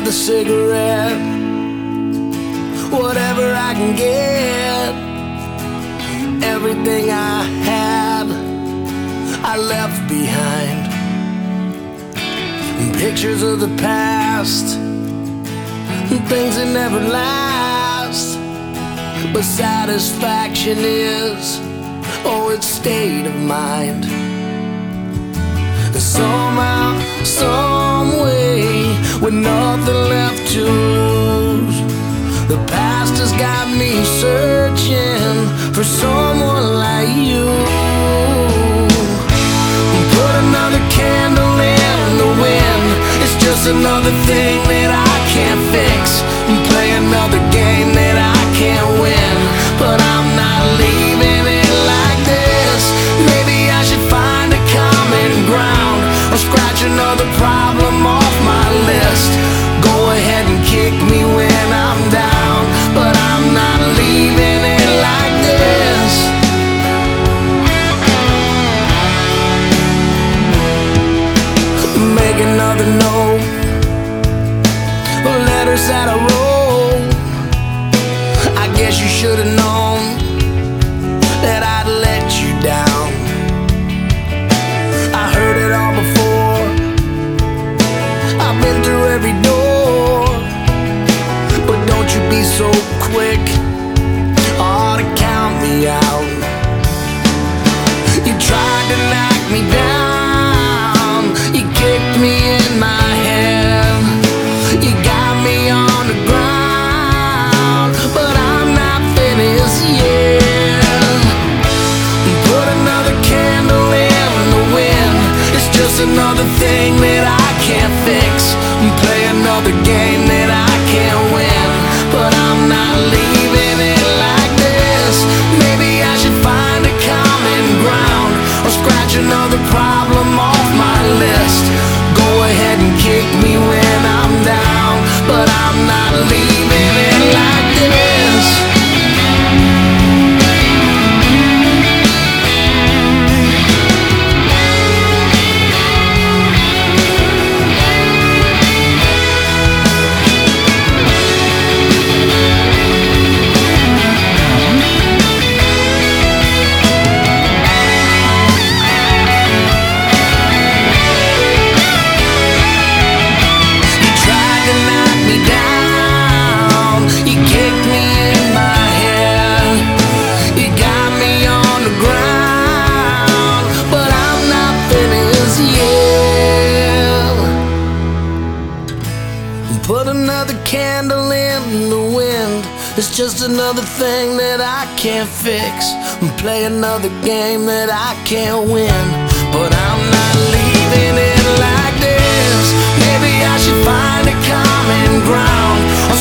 another cigarette, whatever I can get. Everything I had, I left behind. Pictures of the past, things that never last. But satisfaction is, oh, it's state of mind. Somehow, some way, with nothing left to lose, the past has got me searching for someone like you. Put another candle in the wind, it's just another thing that I can't fix. Play another game that I can't win, but I'm not leaving it like this. Maybe I should find a common ground, or scratch another problem off my list. Go ahead and kick me when I'm down, but I'm not leaving it like this. Make another note, letters that I wrote. I guess you should have known that I'd let you down. I heard it all before, I've been through every door. But don't you be so quick, to count me out. You tried to knock me down, you kicked me in my head, you got me on the ground, but I'm not finished yet. Put another candle in the wind, it's just another thing that I can't fix. Play another game that I can't win, but I'm not leaving it like this. Maybe I should find a common ground, or scratch another problem off my list. Go ahead and kick me when I'm down, but I'm not leaving it like this. Put another candle in the wind, it's just another thing that I can't fix. Play another game that I can't win, but I'm not leaving it like this. Maybe I should find a common ground, or